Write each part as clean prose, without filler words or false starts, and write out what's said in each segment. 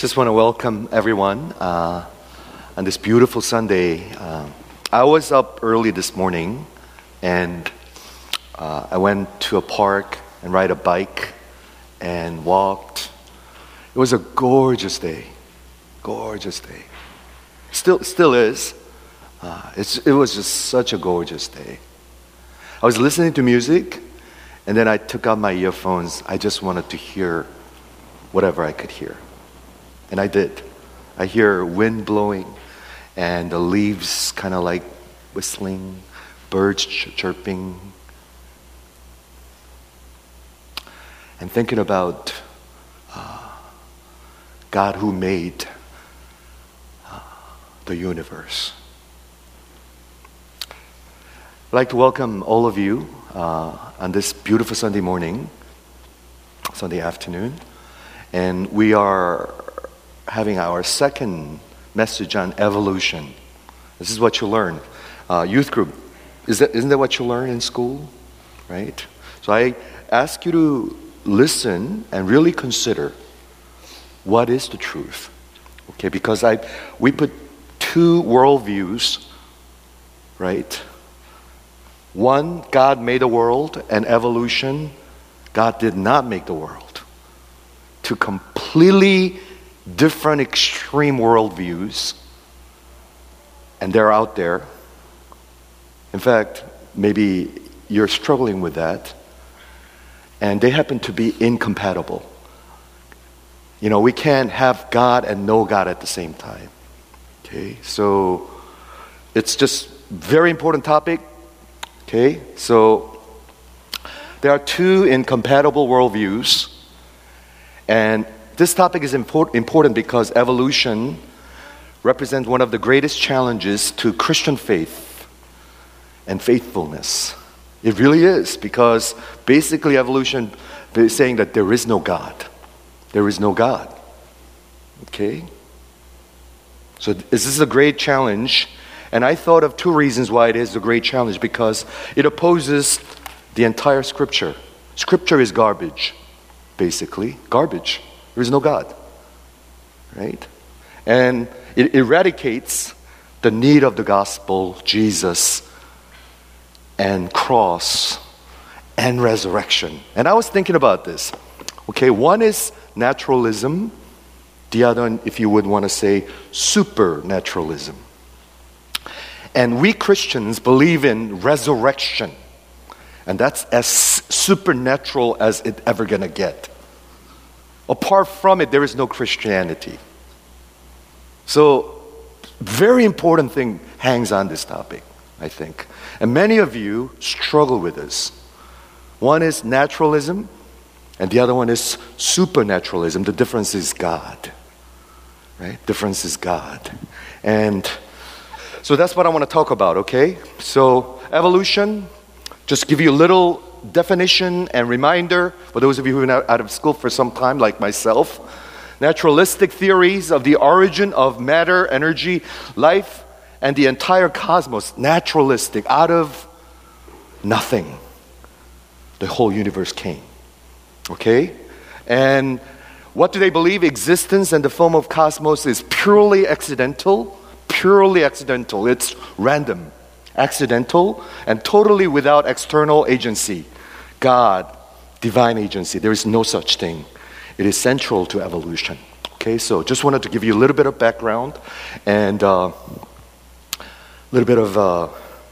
Just want to welcome everyone on this beautiful Sunday. I was up early this morning and I went to a park and ride a bike and walked. It was a gorgeous day. Gorgeous day. Still is. It was just such a gorgeous day. I was listening to music and then I took out my earphones. I just wanted to hear whatever I could hear. And I did. I hear wind blowing and the leaves kind of like whistling, birds chirping. And thinking about God who made the universe. I'd like to welcome all of you on this beautiful Sunday morning, Sunday afternoon. And we are having our second message on evolution. This is what you learn. Youth group, isn't that what you learn in school? Right? So I ask you to listen and really consider what is the truth. Okay, because we put two worldviews, right? One, God made the world, and evolution, God did not make the world. Two completely different extreme worldviews, and they're out there. In fact, maybe you're struggling with that, and they happen to be incompatible. You know, we can't have God and no God at the same time. Okay, so it's just very important topic. Okay, so there are two incompatible worldviews, and this topic is important because evolution represents one of the greatest challenges to Christian faith and faithfulness. It really is, because basically evolution is saying that there is no God. There is no God. Okay? So this is a great challenge, and I thought of two reasons why it is a great challenge, because it opposes the entire Scripture. Scripture is garbage, basically. Garbage. There is no God, right? And it eradicates the need of the gospel, Jesus, and cross, and resurrection. And I was thinking about this. Okay, one is naturalism. The other, if you would want to say, supernaturalism. And we Christians believe in resurrection. And that's as supernatural as it's ever going to get. Apart from it, there is no Christianity. So, very important thing hangs on this topic, I think. And many of you struggle with this. One is naturalism, and the other one is supernaturalism. The difference is God. Right? Difference is God. And so that's what I want to talk about, okay? So, evolution, just give you a little definition and reminder for those of you who've been out of school for some time, like myself. Naturalistic theories of the origin of matter, energy, life, and the entire cosmos. Naturalistic, out of nothing, the whole universe came. Okay? And what do they believe? Existence and the form of cosmos is purely accidental. Purely accidental. It's random, accidental, and totally without external agency. God, divine agency. There is no such thing. It is central to evolution. Okay, so just wanted to give you a little bit of background and a little bit of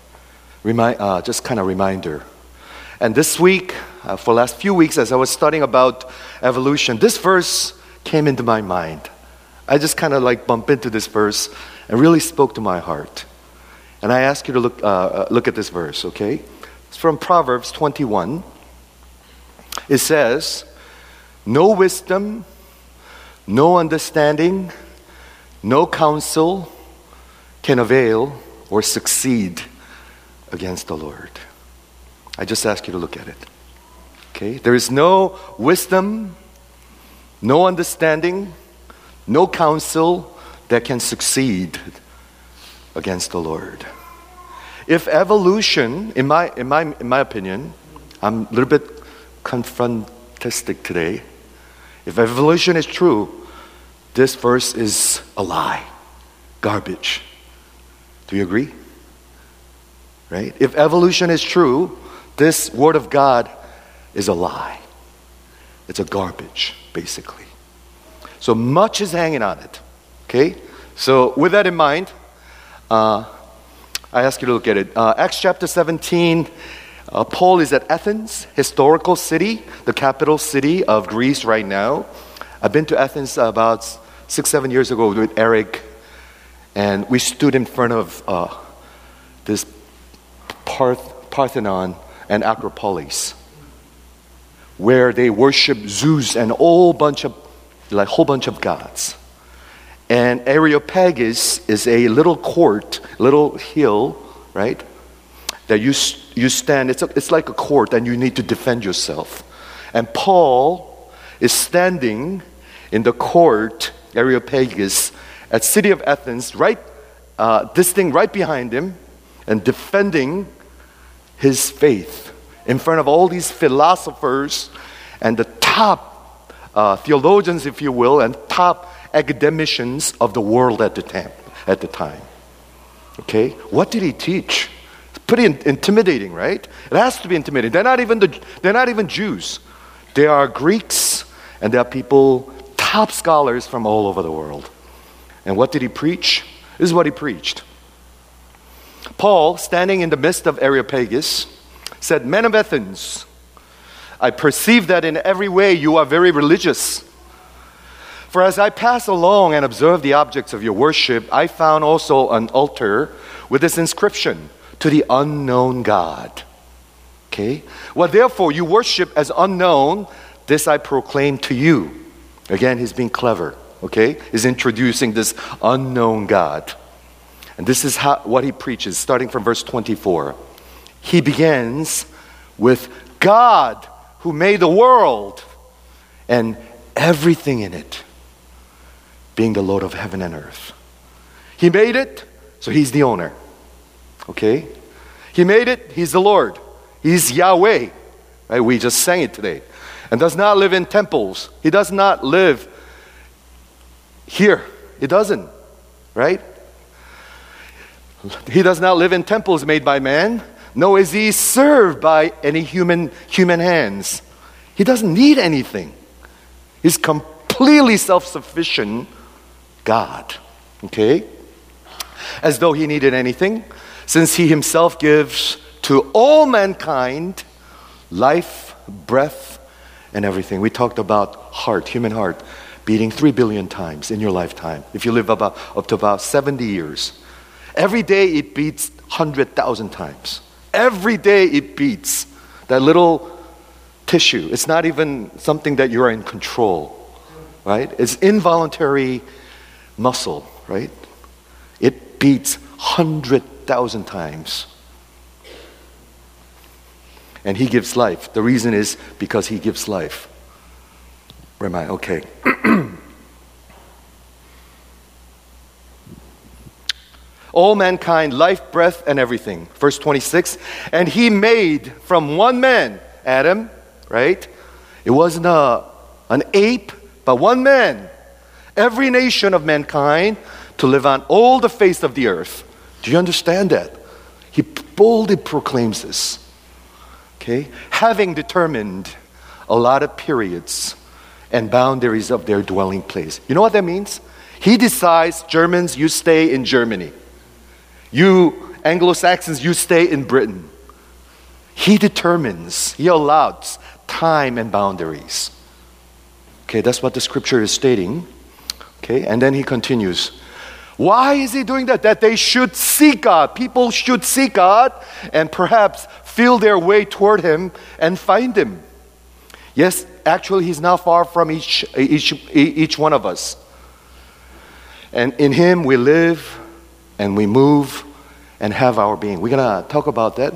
just kind of reminder. And this week, for the last few weeks, as I was studying about evolution, this verse came into my mind. I just kind of like bumped into this verse and really spoke to my heart. And I ask you to look at this verse, okay? It's from Proverbs 21. It says, "No wisdom, no understanding, no counsel can avail or succeed against the Lord." I just ask you to look at it. Okay? There is no wisdom, no understanding, no counsel that can succeed against the Lord. If evolution, in my opinion, I'm a little bit confrontistic today. If evolution is true, this verse is a lie, garbage. Do you agree? Right? If evolution is true, this Word of God is a lie. It's a garbage, basically. So much is hanging on it. Okay? So with that in mind, I ask you to look at it. Acts chapter 17, Paul is at Athens, historical city, the capital city of Greece right now. I've been to Athens about 6-7 years ago with Eric, and we stood in front of this Parthenon and Acropolis, where they worship Zeus and a whole bunch of gods. And Areopagus is a little court, little hill, right? That you stand. It's like a court, and you need to defend yourself. And Paul is standing in the court, Areopagus, at city of Athens, right? This thing right behind him, and defending his faith in front of all these philosophers and the top theologians, if you will, and top academicians of the world at the time. Okay, what did he teach? It's pretty intimidating, right? It has to be intimidating. They're not even Jews. They are Greeks, and they are people, top scholars from all over the world. And what did he preach? This is what he preached. Paul, standing in the midst of Areopagus, said, "Men of Athens, I perceive that in every way you are very religious. For as I passed along and observed the objects of your worship, I found also an altar with this inscription, 'To the unknown God.' Okay? Well, therefore, you worship as unknown, this I proclaim to you." Again, he's being clever, okay? He's introducing this unknown God. And this is what he preaches, starting from verse 24. He begins with God who made the world and everything in it, being the Lord of heaven and earth. He made it, so he's the owner. Okay? He made it, he's the Lord. He's Yahweh. Right? We just sang it today. And does not live in temples. He does not live here. He doesn't. Right? He does not live in temples made by man, nor is he served by any human hands. He doesn't need anything. He's completely self-sufficient God. Okay? As though he needed anything, since he himself gives to all mankind life, breath, and everything. We talked about heart, human heart, beating 3 billion times in your lifetime. If you live up to about 70 years. Every day it beats 100,000 times. Every day it beats. That little tissue. It's not even something that you're in control. Right? It's involuntary muscle, right? It beats 100,000 times. And he gives life. The reason is because he gives life. Where am I? Okay. All mankind, life, breath, and everything. Verse 26. And he made from one man, Adam, right? It wasn't an ape, but one man, every nation of mankind to live on all the face of the earth. Do you understand that? He boldly proclaims this. Okay? Having determined a lot of periods and boundaries of their dwelling place. You know what that means? He decides, Germans, you stay in Germany. You Anglo-Saxons, you stay in Britain. He determines, he allows time and boundaries. Okay, that's what the scripture is stating. Okay, and then he continues. Why is he doing that? That they should seek God. People should seek God and perhaps feel their way toward him and find him. Yes, actually he's not far from each one of us. And in him we live and we move and have our being. We're going to talk about that.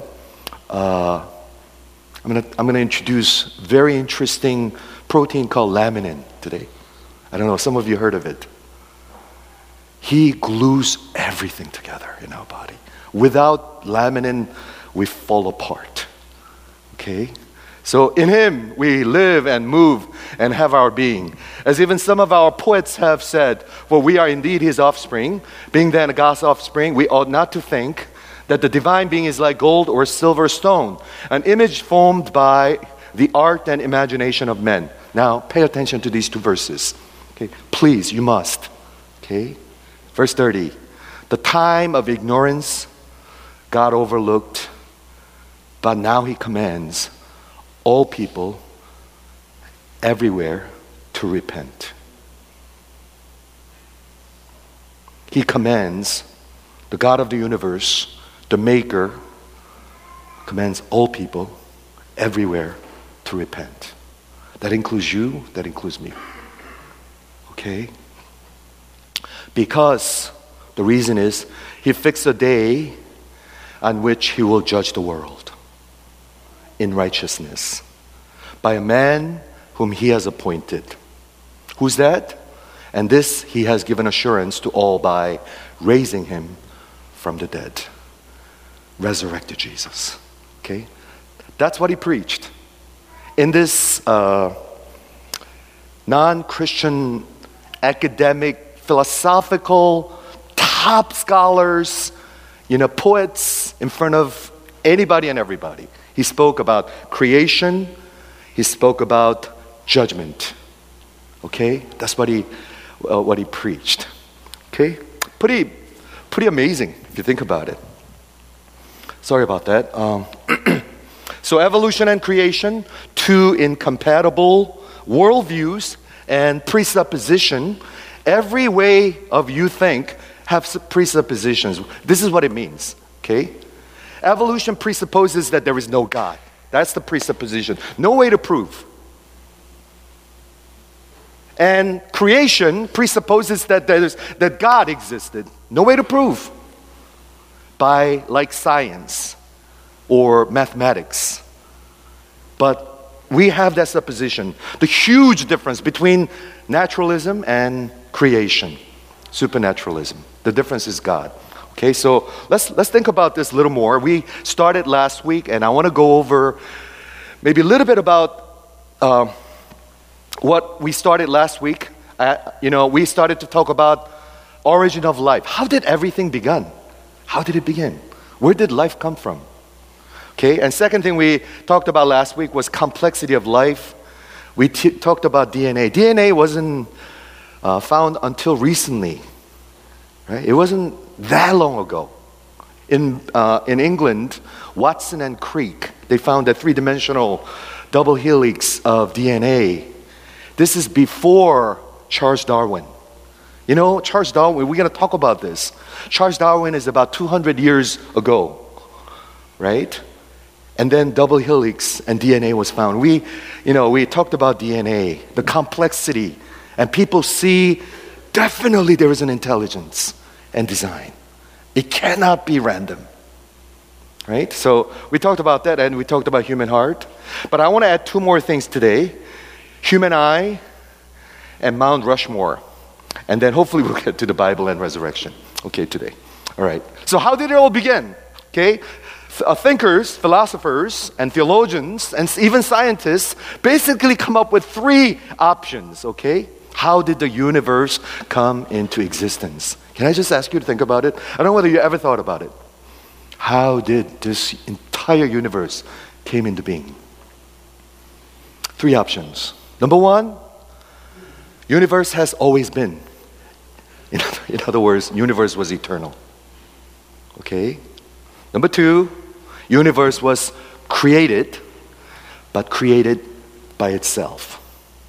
I'm going to introduce very interesting protein called laminin today. I don't know, some of you heard of it. He glues everything together in our body. Without laminin, we fall apart. Okay? So in him we live and move and have our being. As even some of our poets have said, for we are indeed his offspring. Being then God's offspring, we ought not to think that the divine being is like gold or silver stone, an image formed by the art and imagination of men. Now pay attention to these two verses. Okay? Please, you must. Okay? Verse 30. The time of ignorance God overlooked, but now he commands all people everywhere to repent. He commands, the God of the universe, the Maker, commands all people everywhere to repent. That includes you, that includes me. Okay? Because the reason is, he fixed a day on which he will judge the world in righteousness by a man whom he has appointed. Who's that? And this he has given assurance to all by raising him from the dead. Resurrected Jesus. Okay? That's what he preached. In this non-Christian academic, philosophical, top scholars, poets in front of anybody and everybody. He spoke about creation. He spoke about judgment. Okay? That's what he preached. Okay? Pretty amazing if you think about it. Sorry about that. So evolution and creation, two incompatible worldviews and presupposition. Every way of you think have presuppositions. This is what it means. Okay? Evolution presupposes that there is no God. That's the presupposition. No way to prove. And creation presupposes that God existed. No way to prove. By like science or mathematics. But we have that supposition. The huge difference between naturalism and creation. Supernaturalism. The difference is God. Okay, so let's think about this a little more. We started last week, and I want to go over maybe a little bit about what we started last week. We started to talk about origin of life. How did everything begin? How did it begin? Where did life come from? Okay, and second thing we talked about last week was complexity of life. We talked about DNA. DNA wasn't found until recently. Right? It wasn't that long ago. In England, Watson and Crick, they found a three-dimensional double helix of DNA. This is before Charles Darwin. Charles Darwin, we're going to talk about this. Charles Darwin is about 200 years ago, right? And then double helix and DNA was found. We talked about DNA, the complexity, and people see definitely there is an intelligence and design. It cannot be random, right? So we talked about that, and we talked about human heart. But I want to add two more things today. Human eye and Mount Rushmore. And then hopefully we'll get to the Bible and resurrection, okay, today. All right. So how did it all begin? Okay. Thinkers, philosophers, and theologians, and even scientists basically come up with three options, okay? How did the universe come into existence? Can I just ask you to think about it? I don't know whether you ever thought about it. How did this entire universe came into being? Three options. Number one, universe has always been. In other words, universe was eternal. Okay? Number two, universe was created, but created by itself.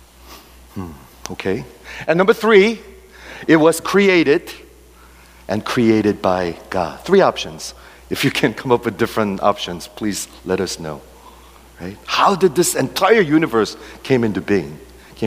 Okay? And number three, it was created and created by God. Three options. If you can come up with different options, please let us know. Right? How did this entire universe came into being?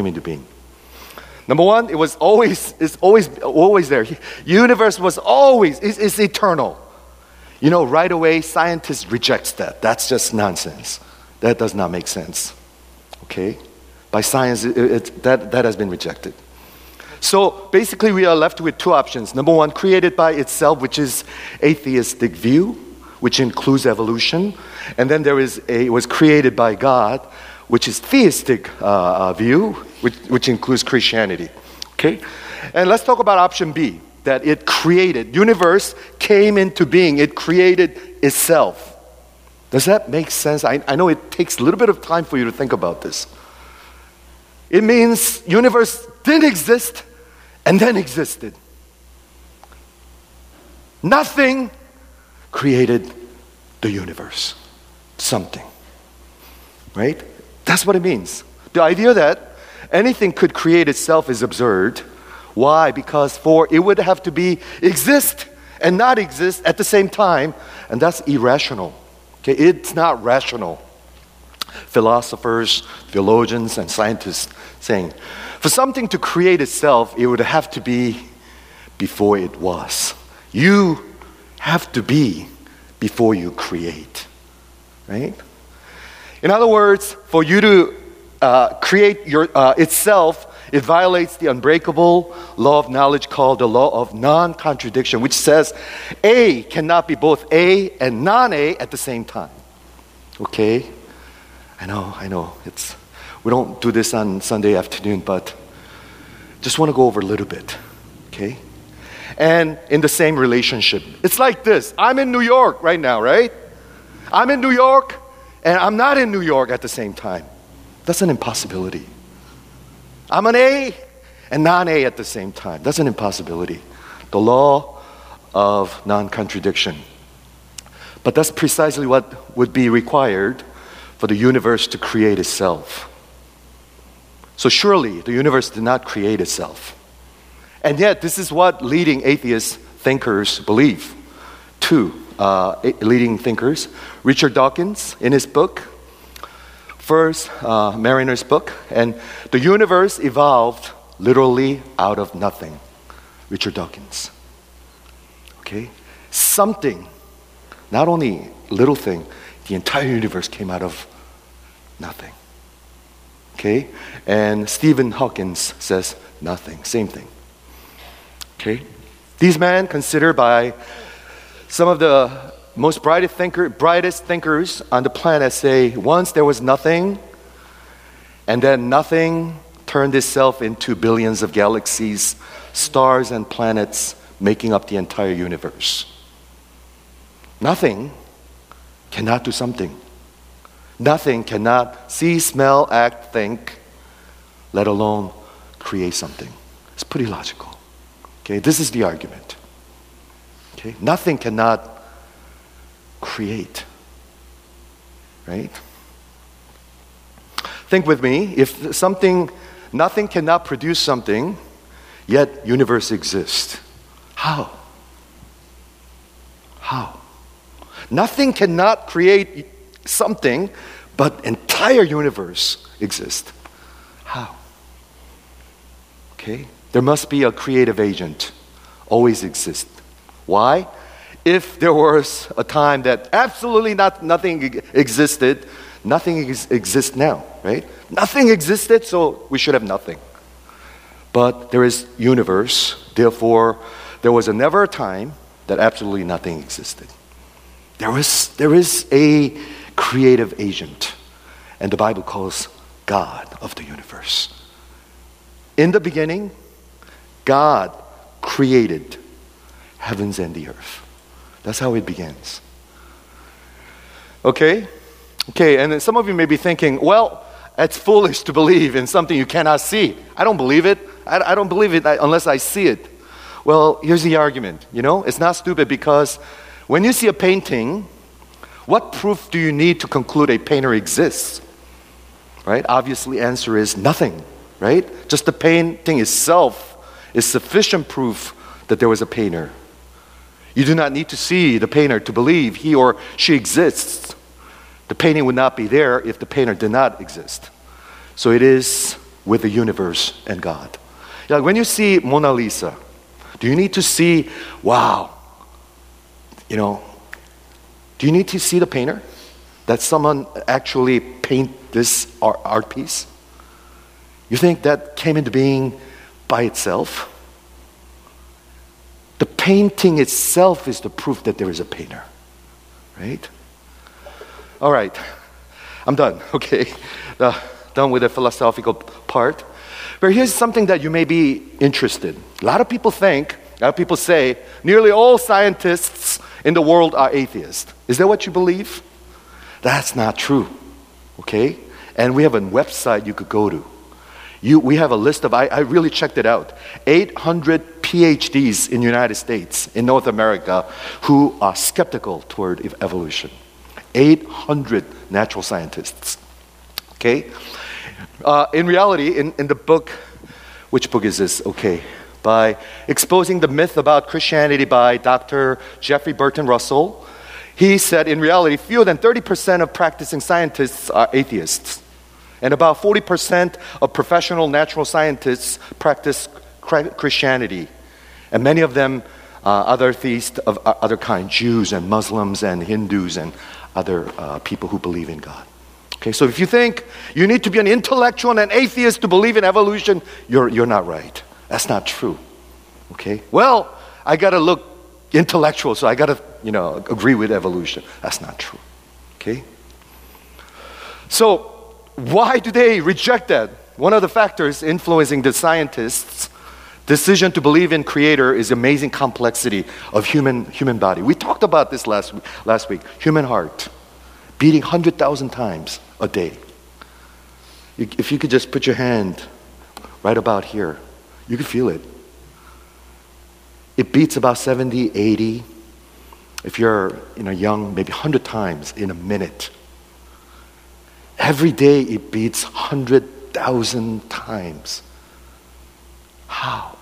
Number one, it's always there. Universe was always, is eternal. Right away, scientists reject that. That's just nonsense. That does not make sense. Okay? By science, that has been rejected. So basically, we are left with two options. Number one, created by itself, which is atheistic view. which includes evolution. And then it was created by God, which is theistic view, which includes Christianity. Okay? And let's talk about option B, that it created. Universe came into being. It created itself. Does that make sense? I know it takes a little bit of time for you to think about this. It means universe didn't exist and then existed. Nothing created the universe. Something. Right? That's what it means. The idea that anything could create itself is absurd. Why? Because it would have to be exist and not exist at the same time, and that's irrational. Okay, it's not rational. Philosophers, theologians, and scientists saying, for something to create itself, it would have to be before it was. You have to be before you create, right? In other words, for you to create itself, it violates the unbreakable law of knowledge called the law of non-contradiction, which says A cannot be both A and non-A at the same time. Okay? I know. We don't do this on Sunday afternoon, but just want to go over a little bit. Okay? And in the same relationship, it's like this. I'm in New York right now, right? I'm in New York, and I'm not in New York at the same time. That's an impossibility. I'm an A and non-A at the same time. That's an impossibility. The law of non-contradiction. But that's precisely what would be required for the universe to create itself. So surely the universe did not create itself. And yet this is what leading atheist thinkers believe. Two leading thinkers. Richard Dawkins in his book, First Mariner's book, and the universe evolved literally out of nothing. Richard Dawkins. Okay? Something, not only little thing, the entire universe came out of nothing. Okay? And Stephen Hawkins says nothing. Same thing. Okay? These men, considered by some of the most brightest thinkers on the planet, say once there was nothing, and then nothing turned itself into billions of galaxies, stars, and planets making up the entire universe. Nothing cannot do something. Nothing cannot see, smell, act, think, let alone create something. It's pretty logical. Okay, this is the argument. Okay, nothing cannot create. Right? Think with me, if nothing cannot produce something, yet universe exists. How? Nothing cannot create something, but entire universe exists. How? Okay? There must be a creative agent. Always exist. Why? If there was a time that absolutely nothing existed, nothing exists now, right? Nothing existed, so we should have nothing. But there is universe, therefore there was never a time that absolutely nothing existed. There is a creative agent, and the Bible calls God of the universe. In the beginning, God created heavens and the earth. That's how it begins. Okay, and then some of you may be thinking, well, it's foolish to believe in something you cannot see. I don't believe it. I don't believe it unless I see it. Well, here's the argument. It's not stupid, because when you see a painting, what proof do you need to conclude a painter exists? Right? Obviously, answer is nothing. Right? Just the painting itself is sufficient proof that there was a painter. You do not need to see the painter to believe he or she exists. The painting would not be there if the painter did not exist. So it is with the universe and God. Like when you see Mona Lisa, do you need to see, wow, do you need to see the painter? That someone actually paint this art piece? You think that came into being by itself? The painting itself is the proof that there is a painter. right? All right, I'm done, okay? Done with the philosophical part. But here's something that you may be interested in. A lot of people say, nearly all scientists in the world are atheists. Is that what you believe? That's not true, okay? And we have a website you could go to. We have a list of, I really checked it out, 800 PhDs in the United States, in North America, who are skeptical toward evolution. 800 natural scientists, okay? In reality, in the book, which book is this? Okay. By Exposing the Myth About Christianity by Dr. Jeffrey Burton Russell, he said in reality, fewer than 30% of practicing scientists are atheists. And about 40% of professional natural scientists practice Christianity. And many of them other theists of other kinds, Jews and Muslims and Hindus and other people who believe in God. Okay, so if you think you need to be an intellectual and an atheist to believe in evolution, you're not right. That's not true. Okay? Well, I got to look intellectual, so I got to, agree with evolution. That's not true. Okay? So, why do they reject that? One of the factors influencing the scientists' decision to believe in Creator is the amazing complexity of human body. We talked about this last week. Human heart, beating 100,000 times a day. If you could just put your hand right about here, you can feel it. It beats about 70, 80. If you're young, maybe 100 times in a minute. Every day it beats 100,000 times. How?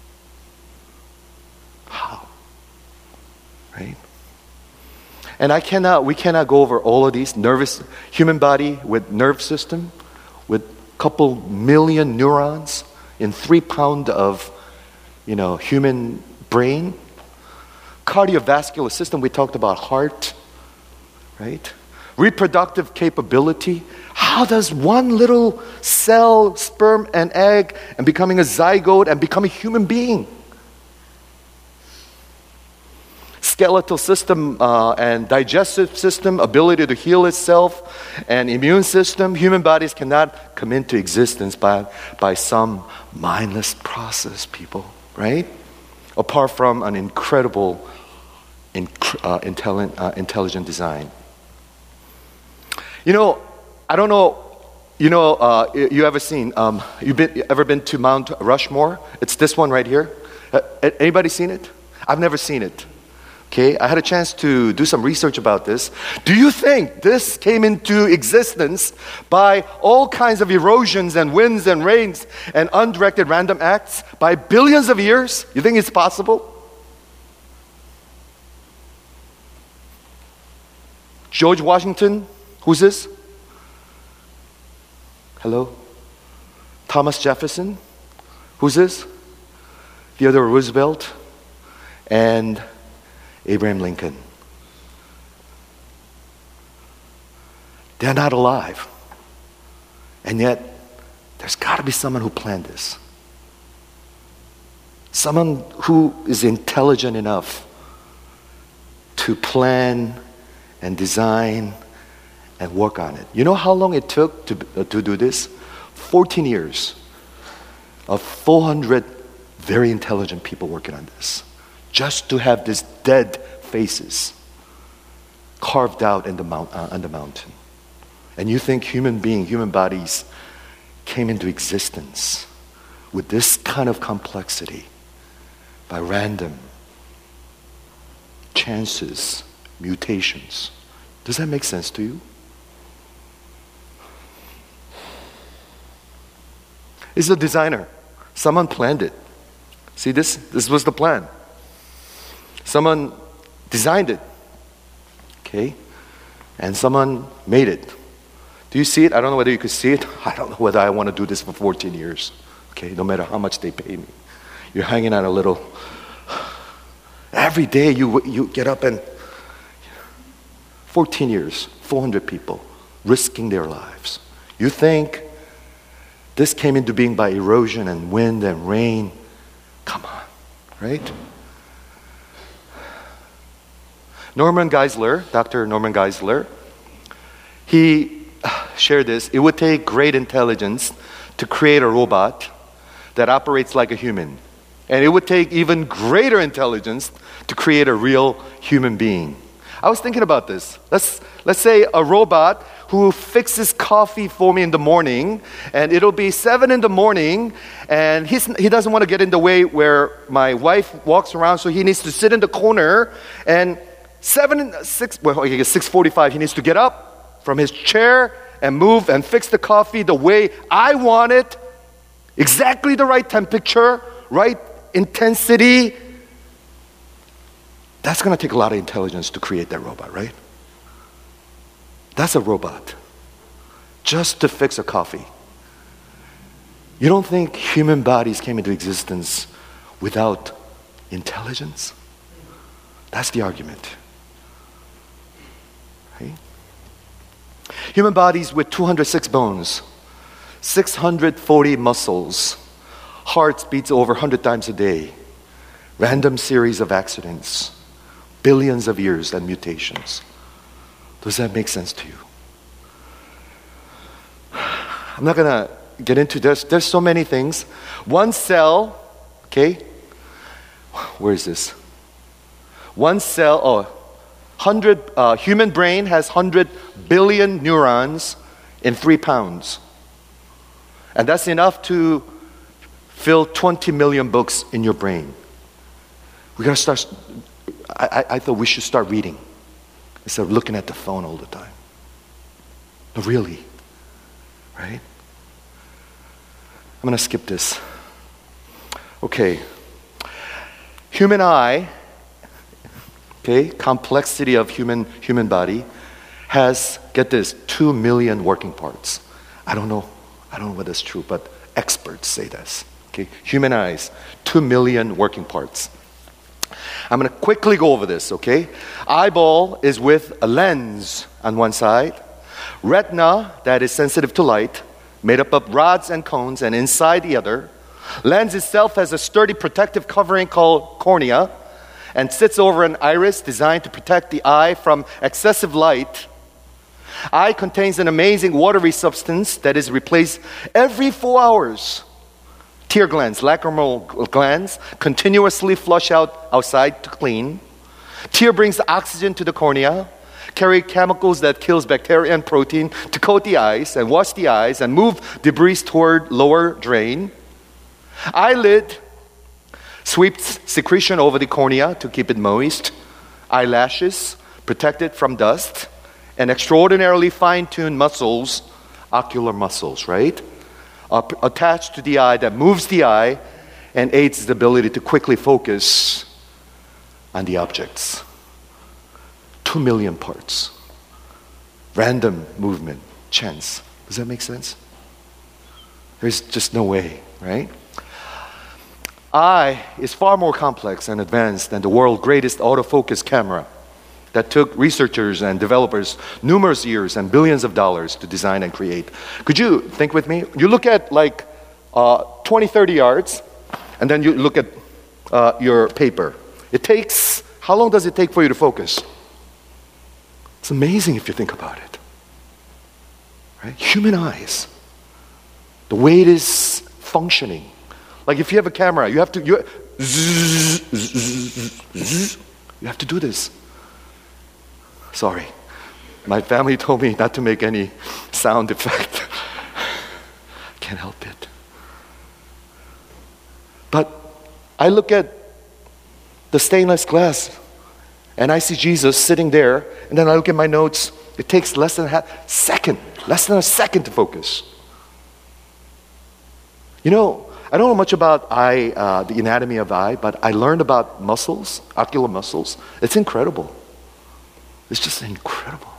Right? And we cannot go over all of these. Human body with nerve system, with a couple million neurons in 3 pounds of, human brain. Cardiovascular system, we talked about heart, right? Reproductive capability. How does one little cell, sperm and egg, and becoming a zygote and become a human being? Skeletal system and digestive system, ability to heal itself, and immune system. Human bodies cannot come into existence by some mindless process, people, right? Apart from an incredible, intelligent design. I don't know, you ever seen, ever been to Mount Rushmore? It's this one right here. Anybody seen it? I've never seen it. Okay, I had a chance to do some research about this. Do you think this came into existence by all kinds of erosions and winds and rains and undirected random acts by billions of years? You think it's possible? George Washington, who's this? Hello? Thomas Jefferson, who's this? Theodore Roosevelt, and Abraham Lincoln. They're not alive. And yet, there's got to be someone who planned this. Someone who is intelligent enough to plan and design and work on it. You know how long it took to do this? 14 years of 400 very intelligent people working on this. Just to have these dead faces carved out on the mountain. And you think human bodies came into existence with this kind of complexity by random chances, mutations. Does that make sense to you? It's a designer. Someone planned it. See, this was the plan. Someone designed it, okay? And someone made it. Do you see it? I don't know whether you could see it. I don't know whether I want to do this for 14 years, okay? No matter how much they pay me. You're hanging out a little. Every day you get up and 14 years, 400 people risking their lives. You think this came into being by erosion and wind and rain? Come on, right? Dr. Norman Geisler, he shared this. It would take great intelligence to create a robot that operates like a human. And it would take even greater intelligence to create a real human being. I was thinking about this. Let's say a robot who fixes coffee for me in the morning, and it'll be 7 in the morning, and he doesn't want to get in the way where my wife walks around, so he needs to sit in the corner, and 6:45, he needs to get up from his chair and move and fix the coffee the way I want it, exactly the right temperature, right intensity. That's going to take a lot of intelligence to create that robot, right? That's a robot. Just to fix a coffee. You don't think human bodies came into existence without intelligence? That's the argument. Right? Human bodies with 206 bones, 640 muscles, hearts beats over 100 times a day, random series of accidents, billions of years and mutations. Does that make sense to you? I'm not going to get into this. There's so many things. One cell, okay? Where is this? One cell, human brain has 100 billion neurons in 3 pounds. And that's enough to fill 20 million books in your brain. We got to start. I thought we should start reading instead of looking at the phone all the time. No, really. Right? I'm going to skip this. Okay. Human eye, okay, complexity of human body has, get this, 2 million working parts. I don't know whether that's true, but experts say this. Okay, human eyes, 2 million working parts. I'm going to quickly go over this, okay? Eyeball is with a lens on one side. Retina, that is sensitive to light, made up of rods and cones, and inside the other. Lens itself has a sturdy protective covering called cornea and sits over an iris designed to protect the eye from excessive light. Eye contains an amazing watery substance that is replaced every 4 hours. Tear glands, lacrimal glands, continuously flush outside to clean. Tear brings oxygen to the cornea, carry chemicals that kills bacteria and protein to coat the eyes and wash the eyes and move debris toward lower drain. Eyelid sweeps secretion over the cornea to keep it moist. Eyelashes protect it from dust. And extraordinarily fine-tuned muscles, ocular muscles, right? Attached to the eye that moves the eye and aids the ability to quickly focus on the objects. 2 million parts. Random movement, chance. Does that make sense? There's just no way, right? Eye is far more complex and advanced than the world's greatest autofocus camera that took researchers and developers numerous years and billions of dollars to design and create. Could you think with me? You look at like 20, 30 yards, and then you look at your paper. How long does it take for you to focus? It's amazing if you think about it. Right? Human eyes, the way it is functioning. Like if you have a camera, you have to do this. Sorry. My family told me not to make any sound effect. Can't help it. But I look at the stainless glass and I see Jesus sitting there, and then I look at my notes. It takes less than a second to focus. You know, I don't know much about the anatomy of the eye, but I learned about muscles, ocular muscles. It's incredible. It's just incredible.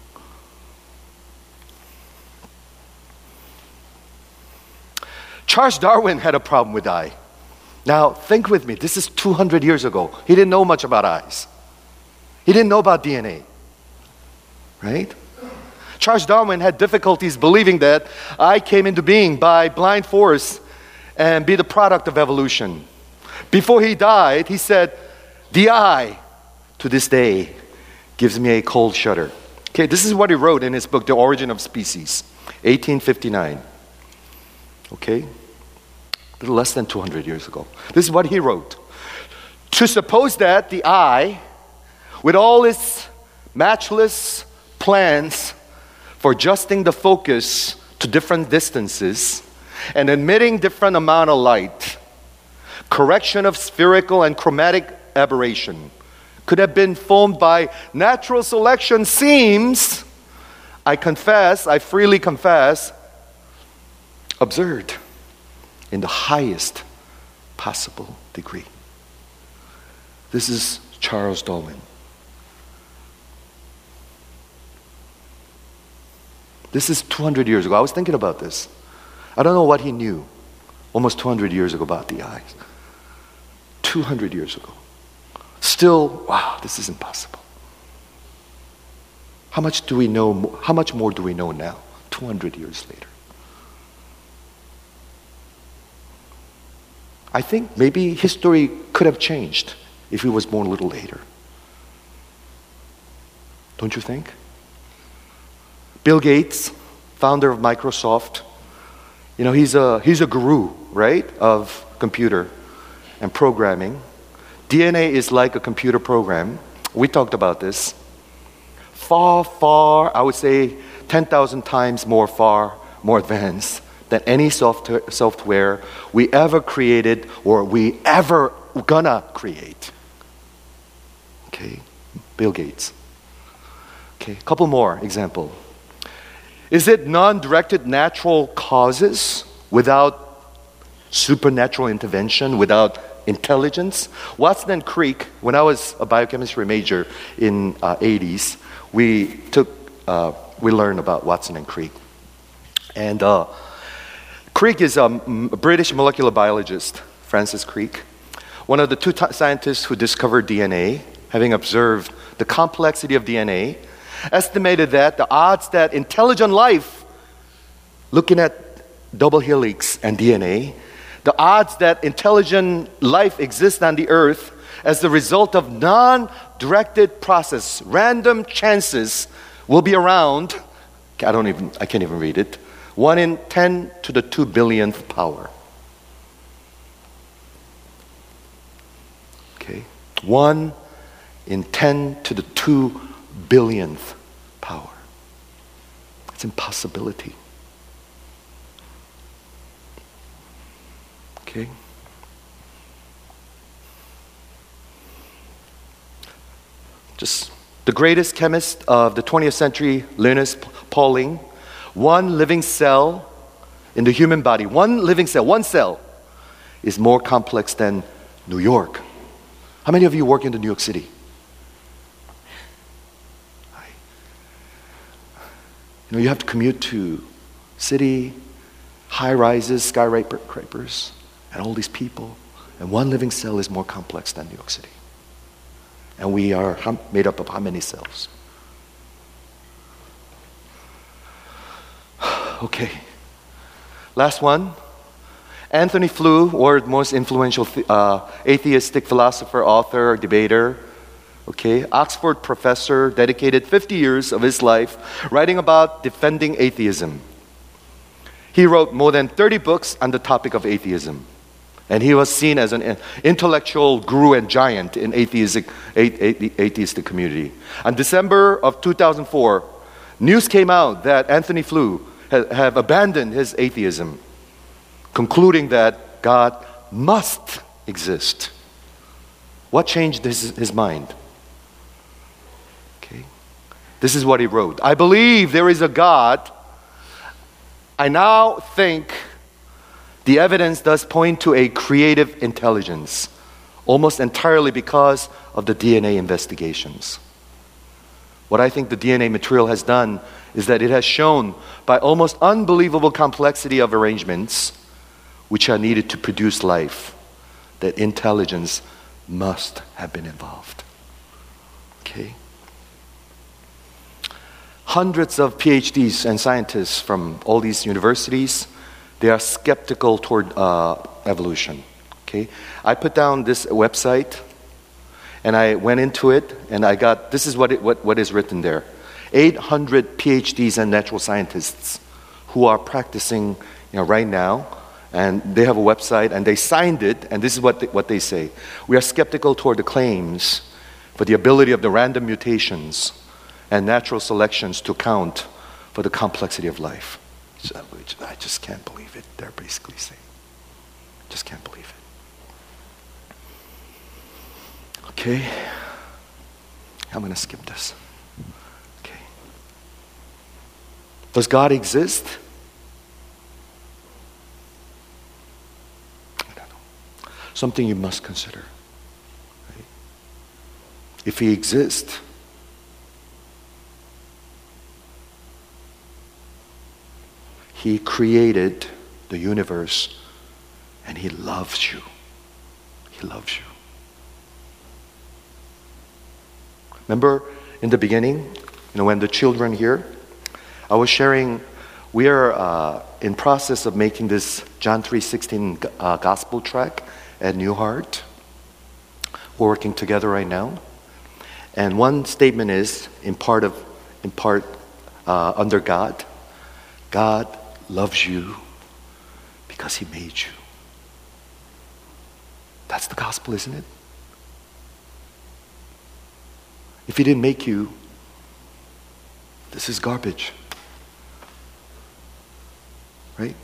Charles Darwin had a problem with eye. Now, think with me. This is 200 years ago. He didn't know much about eyes. He didn't know about DNA. Right? Charles Darwin had difficulties believing that eye came into being by blind force and be the product of evolution. Before he died, he said, "The eye, to this day, gives me a cold shudder. Okay, this is what he wrote in his book, The Origin of Species, 1859. Okay, a little less than 200 years ago. This is what he wrote. To suppose that the eye, with all its matchless plans for adjusting the focus to different distances and emitting different amount of light, correction of spherical and chromatic aberration, could have been formed by natural selection seems, I freely confess, absurd in the highest possible degree. This is Charles Darwin. This is 200 years ago. I was thinking about this. I don't know what he knew almost 200 years ago about the eyes. 200 years ago. Still, wow, this is impossible. How much do we know? How much more do we know now, 200 years later? I think maybe history could have changed if he was born a little later. Don't you think? Bill Gates, founder of Microsoft, he's a guru, right, of computer and programming. DNA is like a computer program. We talked about this. Far, I would say 10,000 times more advanced than any software we ever created or we ever gonna create. Okay, Bill Gates. Okay, a couple more example. Is it non-directed natural causes without supernatural intervention, without intelligence? Watson and Crick, when I was a biochemistry major in 80s, we learned about Watson and Crick. And Crick is a British molecular biologist, Francis Crick, one of the two scientists who discovered DNA, having observed the complexity of DNA, estimated that the odds that intelligent life, looking at double helix and DNA, the odds that intelligent life exists on the earth as the result of non-directed process, random chances, will be around, I can't even read it, 1 in 10 to the 2 billionth power. Okay, 1 in 10 to the 2 billionth power. It's impossibility. Okay. Just the greatest chemist of the 20th century, Linus Pauling, one living cell in the human body, one living cell, one cell, is more complex than New York. How many of you work in New York City? You have to commute to city, high rises, skyscrapers, and all these people. And one living cell is more complex than New York City. And we are made up of how many cells? Okay. Last one. Anthony Flew, world's most influential atheistic philosopher, author, debater. Okay, Oxford professor, dedicated 50 years of his life writing about defending atheism. He wrote more than 30 books on the topic of atheism. And he was seen as an intellectual guru and giant in atheistic community. On December of 2004, news came out that Anthony Flew have abandoned his atheism, concluding that God must exist. What changed his mind? Okay, this is what he wrote. I believe there is a God. I now think the evidence does point to a creative intelligence, almost entirely because of the DNA investigations. What I think the DNA material has done is that it has shown by almost unbelievable complexity of arrangements which are needed to produce life, that intelligence must have been involved. Okay? Hundreds of PhDs and scientists from all these universities, they are skeptical toward evolution. Okay? I put down this website, And I went into it, and I got, this is what is written there. 800 PhDs and natural scientists who are practicing right now, and they have a website, and they signed it, and this is what they say. We are skeptical toward the claims for the ability of the random mutations and natural selections to account for the complexity of life. I just can't believe it, they're basically saying. Just can't believe it. Okay, I'm going to skip this. Okay. Does God exist? I don't know. Something you must consider. Right? If He exists, He created the universe and He loves you. He loves you. Remember in the beginning, when the children here, I was sharing, we are in process of making this John 3:16 gospel track at New Heart. We're working together right now. And one statement is, in part under God, God loves you because He made you. That's the gospel, isn't it? If He didn't make you, this is garbage. Right?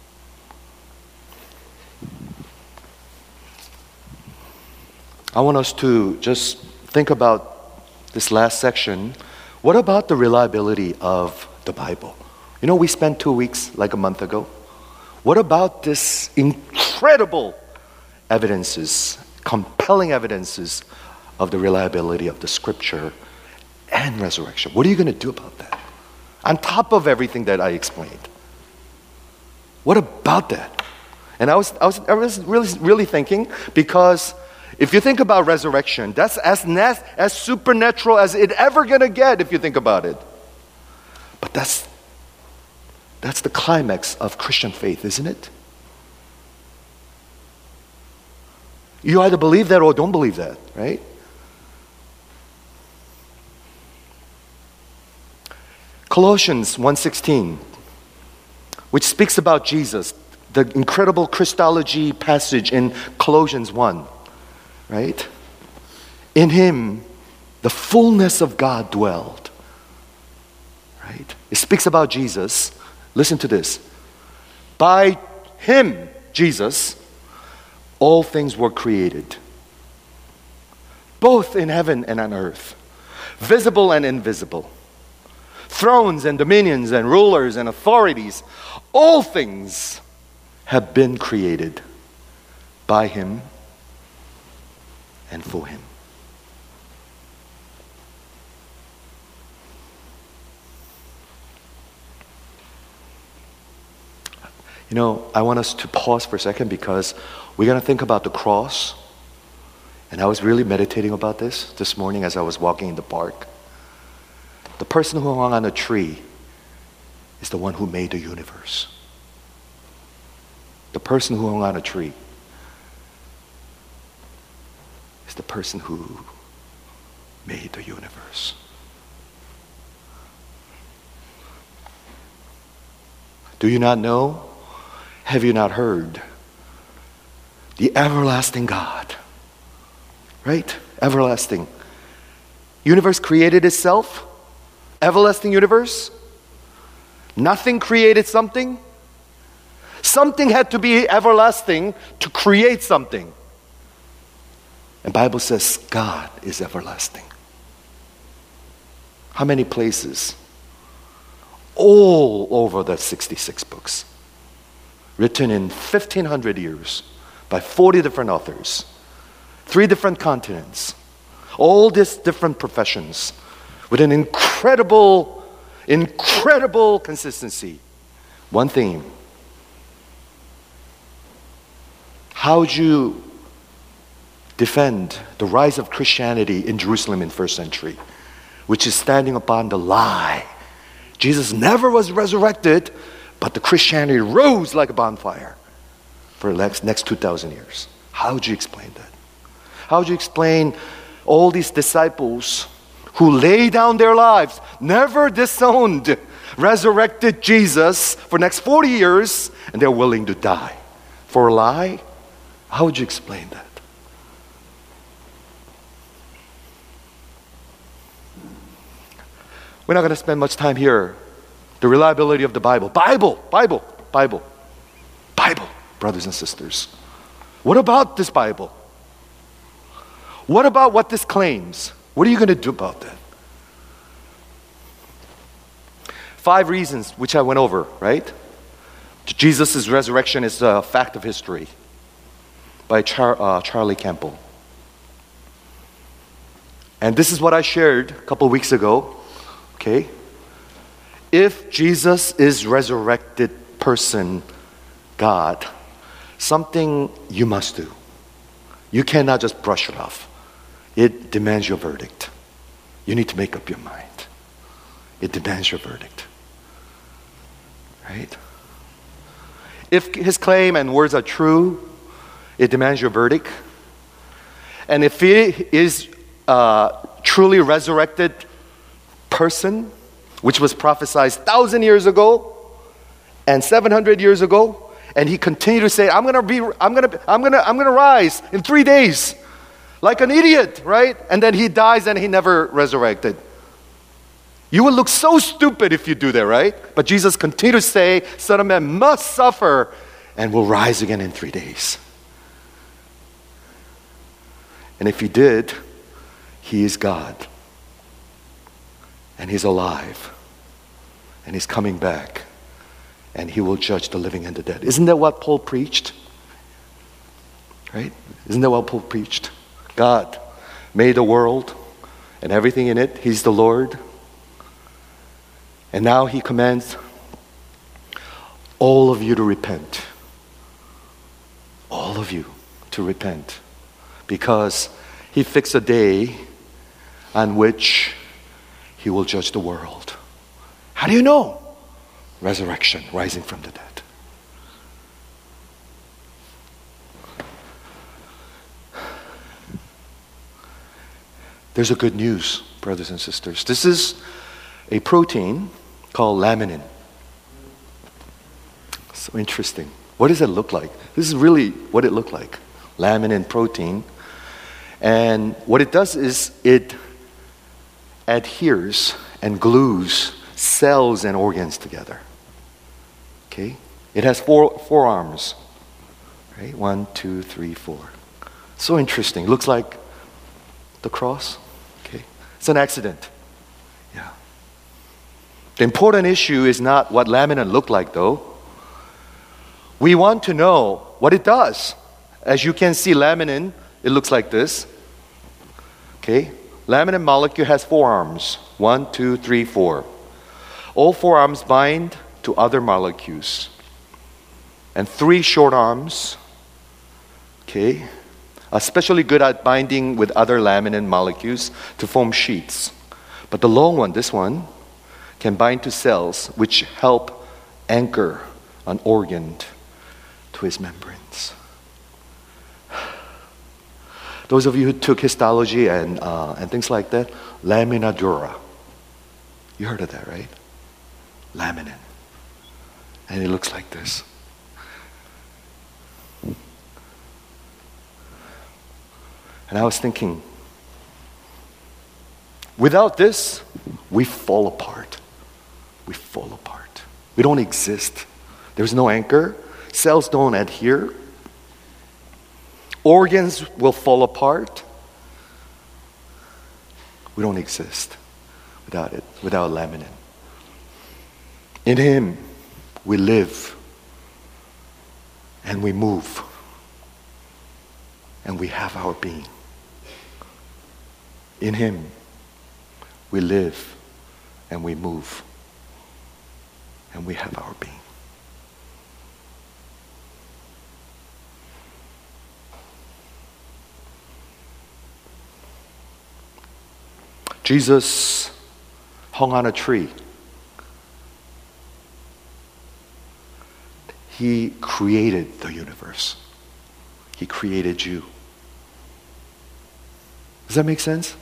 I want us to just think about this last section. What about the reliability of the Bible? We spent 2 weeks, like a month ago. What about this incredible evidences, compelling evidences of the reliability of the Scripture and resurrection? What are you going to do about that? On top of everything that I explained. What about that? And I was really thinking, because if you think about resurrection, that's as supernatural as it ever going to get if you think about it. But that's the climax of Christian faith, isn't it? You either believe that or don't believe that, right? Colossians 1:16, which speaks about Jesus, the incredible Christology passage in Colossians 1, right? In Him, the fullness of God dwelled, right? It speaks about Jesus. Listen to this. By Him, Jesus, all things were created, both in heaven and on earth, visible and invisible, thrones and dominions and rulers and authorities. All things have been created by Him and for Him. I want us to pause for a second, because we're going to think about the cross. And I was really meditating about this morning as I was walking in the park. The person who hung on a tree is the one who made the universe. The person who hung on a tree is the person who made the universe. Do you not know? Have you not heard? The everlasting God, right? Everlasting. Universe created itself. Everlasting universe. Nothing created something. Something had to be everlasting to create something. And the Bible says God is everlasting. How many places? All over the 66 books. Written in 1,500 years by 40 different authors, 3 different continents, all these different professions, with an incredible consistency. One theme. How would you defend the rise of Christianity in Jerusalem in first century, which is standing upon the lie? Jesus never was resurrected, but the Christianity rose like a bonfire for the next 2,000 years. How would you explain that? How would you explain all these disciples who lay down their lives, never disowned, resurrected Jesus for next 40 years, and they're willing to die for a lie? How would you explain that? We're not going to spend much time here. The reliability of the Bible. Bible, brothers and sisters. What about this Bible? What about what this claims? What are you going to do about that? 5 reasons which I went over, right? Jesus' resurrection is a fact of history by Charlie Campbell. And this is what I shared a couple weeks ago. Okay? If Jesus is resurrected person, God, something you must do. You cannot just brush it off. It demands your verdict. You need to make up your mind. It demands your verdict. Right? If his claim and words are true, it demands your verdict. And if he is truly resurrected person, which was prophesied 1,000 years ago and 700 years ago, and he continued to say, I'm gonna rise in 3 days, like an idiot, right? And then he dies and he never resurrected. You would look so stupid if you do that, right? But Jesus continued to say, Son of Man must suffer and will rise again in 3 days. And if he did, he is God. And he's alive. And he's coming back. And he will judge the living and the dead. Isn't that what Paul preached? Right? Isn't that what Paul preached? God made the world and everything in it. He's the Lord. And now he commands all of you to repent. All of you to repent. Because he fixed a day on which he will judge the world. How do you know? Resurrection, rising from the dead. There's a good news, brothers and sisters. This is a protein called laminin. So interesting. What does it look like? This is really what it looked like. Laminin protein. And what it does is it adheres and glues cells and organs together. Okay? It has four arms. Right? 1, 2, 3, 4. So interesting. Looks like the cross. Okay? It's an accident. Yeah. The important issue is not what laminin looked like, though. We want to know what it does. As you can see, laminin, it looks like this. Okay? Laminin molecule has 4 arms. 1, 2, 3, 4. All 4 arms bind to other molecules. And 3 short arms, okay, are especially good at binding with other laminin molecules to form sheets. But the long one, this one, can bind to cells which help anchor an organ to its membranes. Those of you who took histology and things like that, lamina dura. You heard of that, right? Laminin. And it looks like this. And I was thinking, without this, we fall apart. We fall apart. We don't exist. There's no anchor. Cells don't adhere. Organs will fall apart. We don't exist without it, without laminin. In him, we live and we move and we have our being. In him, we live and we move and we have our being. Jesus hung on a tree. He created the universe. He created you. Does that make sense?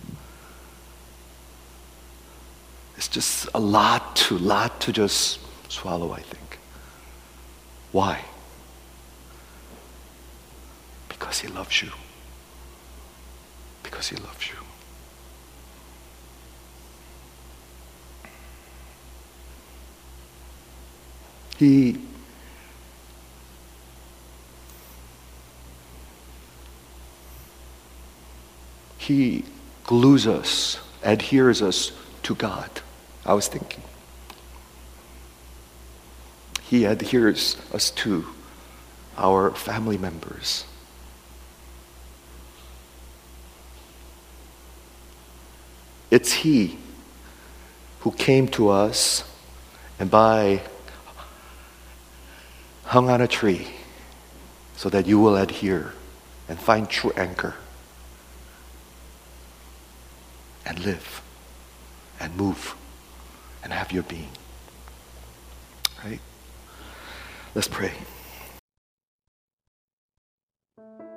It's just a lot to just swallow, I think. Why? Because He loves you. Because He loves you. He glues us, adheres us to God. I was thinking. He adheres us to our family members. It's He who came to us and hung on a tree so that you will adhere and find true anchor and live and move and have your being. Right? Let's pray.